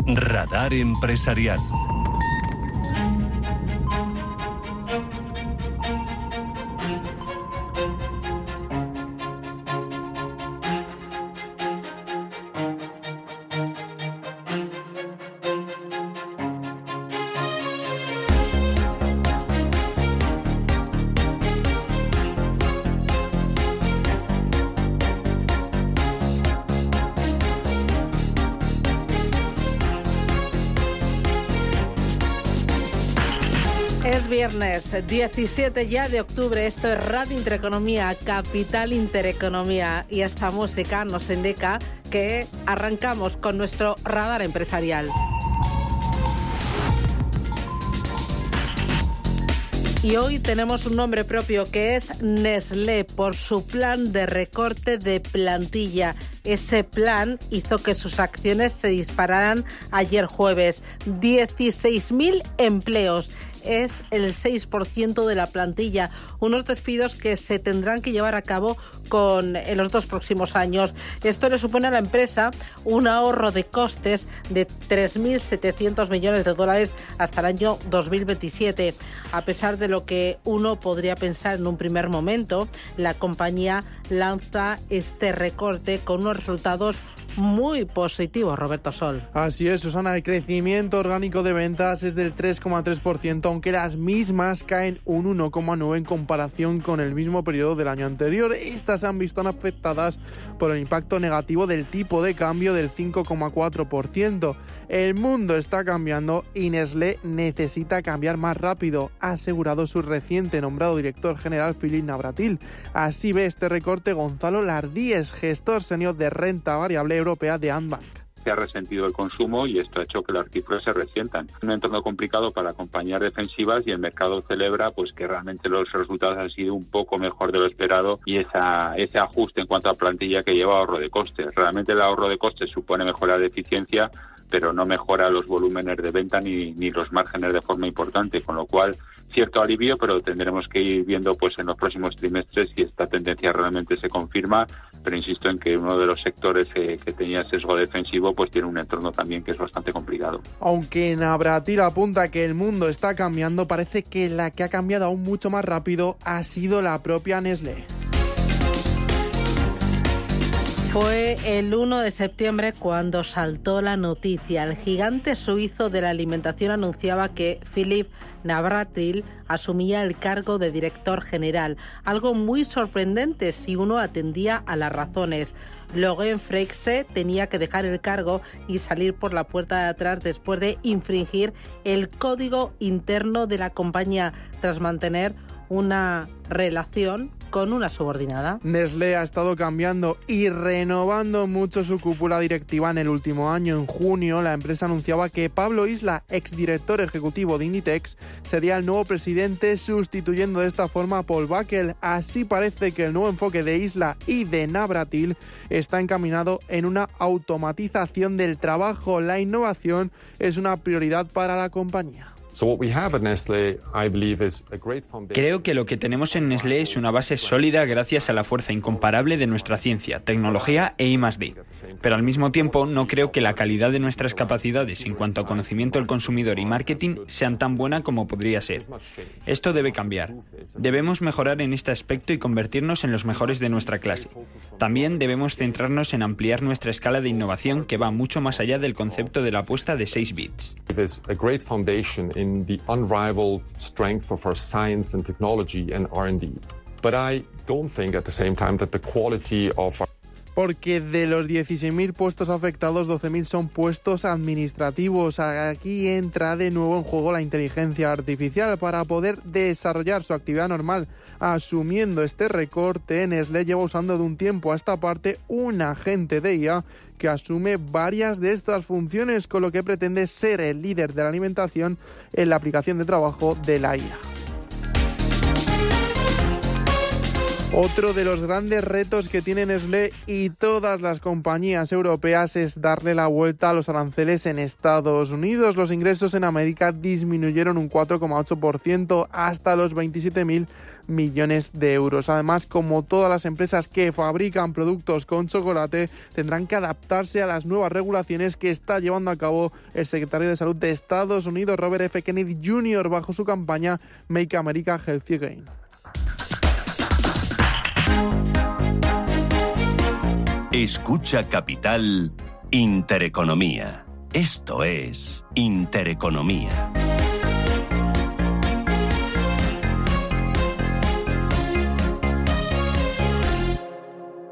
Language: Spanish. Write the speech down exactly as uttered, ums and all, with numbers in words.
Radar Empresarial. Es viernes diecisiete ya de octubre, esto es Radio Intereconomía, Capital Intereconomía, y esta música nos indica que arrancamos con nuestro radar empresarial. Y hoy tenemos un nombre propio que es Nestlé por su plan de recorte de plantilla. Ese plan hizo que sus acciones se dispararan ayer jueves. dieciséis mil empleos. Es el seis por ciento de la plantilla, unos despidos que se tendrán que llevar a cabo con, en los dos próximos años. Esto le supone a la empresa un ahorro de costes de tres mil setecientos millones de dólares hasta el año dos mil veintisiete. A pesar de lo que uno podría pensar en un primer momento, la compañía lanza este recorte con unos resultados muy positivo, Roberto Sol. Así es, Susana, el crecimiento orgánico de ventas es del tres coma tres por ciento, aunque las mismas caen un uno coma nueve por ciento en comparación con el mismo periodo del año anterior. Estas se han visto afectadas por el impacto negativo del tipo de cambio del cinco coma cuatro por ciento. El mundo está cambiando y Nestlé necesita cambiar más rápido, ha asegurado su reciente nombrado director general Philippe Navratil. Así ve este recorte Gonzalo Lardíez, gestor senior de renta variable europea de Andbank. Se ha resentido el consumo y esto ha hecho que las cifras se resientan. Un entorno complicado para compañías defensivas y el mercado celebra pues que realmente los resultados han sido un poco mejor de lo esperado y esa, ese ajuste en cuanto a plantilla que lleva ahorro de costes. Realmente el ahorro de costes supone mejorar de eficiencia, pero no mejora los volúmenes de venta ni, ni los márgenes de forma importante, con lo cual cierto alivio, pero tendremos que ir viendo pues en los próximos trimestres si esta tendencia realmente se confirma, pero insisto en que uno de los sectores eh, que tenía sesgo defensivo pues tiene un entorno también que es bastante complicado. Aunque Navratil apunta que el mundo está cambiando, parece que la que ha cambiado aún mucho más rápido ha sido la propia Nestlé. Fue el uno de septiembre cuando saltó la noticia. El gigante suizo de la alimentación anunciaba que Philippe Navratil asumía el cargo de director general. Algo muy sorprendente si uno atendía a las razones. Logan Freixe tenía que dejar el cargo y salir por la puerta de atrás después de infringir el código interno de la compañía tras mantener una relación con una subordinada. Nestlé ha estado cambiando y renovando mucho su cúpula directiva en el último año. En junio, la empresa anunciaba que Pablo Isla, exdirector ejecutivo de Inditex, sería el nuevo presidente, sustituyendo de esta forma a Paul Buckle. Así parece que el nuevo enfoque de Isla y de Navratil está encaminado en una automatización del trabajo. La innovación es una prioridad para la compañía. Creo que lo que tenemos en Nestlé es una base sólida gracias a la fuerza incomparable de nuestra ciencia, tecnología e I más D. Pero al mismo tiempo no creo que la calidad de nuestras capacidades en cuanto a conocimiento del consumidor y marketing sean tan buena como podría ser. Esto debe cambiar. Debemos mejorar en este aspecto y convertirnos en los mejores de nuestra clase. También debemos centrarnos en ampliar nuestra escala de innovación que va mucho más allá del concepto de la apuesta de seis bits. In the unrivaled strength of our science and technology and R and D. But I don't think at the same time that the quality of our Porque de los dieciséis mil puestos afectados, doce mil son puestos administrativos. Aquí entra de nuevo en juego la inteligencia artificial para poder desarrollar su actividad normal. Asumiendo este recorte, Nestlé lleva usando de un tiempo a esta parte un agente de I A que asume varias de estas funciones, con lo que pretende ser el líder de la alimentación en la aplicación de trabajo de la I A. Otro de los grandes retos que tiene Nestlé y todas las compañías europeas es darle la vuelta a los aranceles en Estados Unidos. Los ingresos en América disminuyeron un cuatro coma ocho por ciento hasta los veintisiete mil millones de euros. Además, como todas las empresas que fabrican productos con chocolate, tendrán que adaptarse a las nuevas regulaciones que está llevando a cabo el secretario de Salud de Estados Unidos, Robert F. Kennedy junior, bajo su campaña Make America Healthy Again. Escucha Capital Intereconomía. Esto es Intereconomía.